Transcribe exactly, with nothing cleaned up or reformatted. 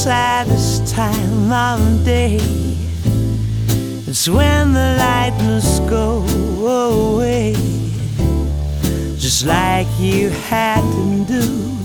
saddest time of the day. It's when the lightness go away, just like you had to do.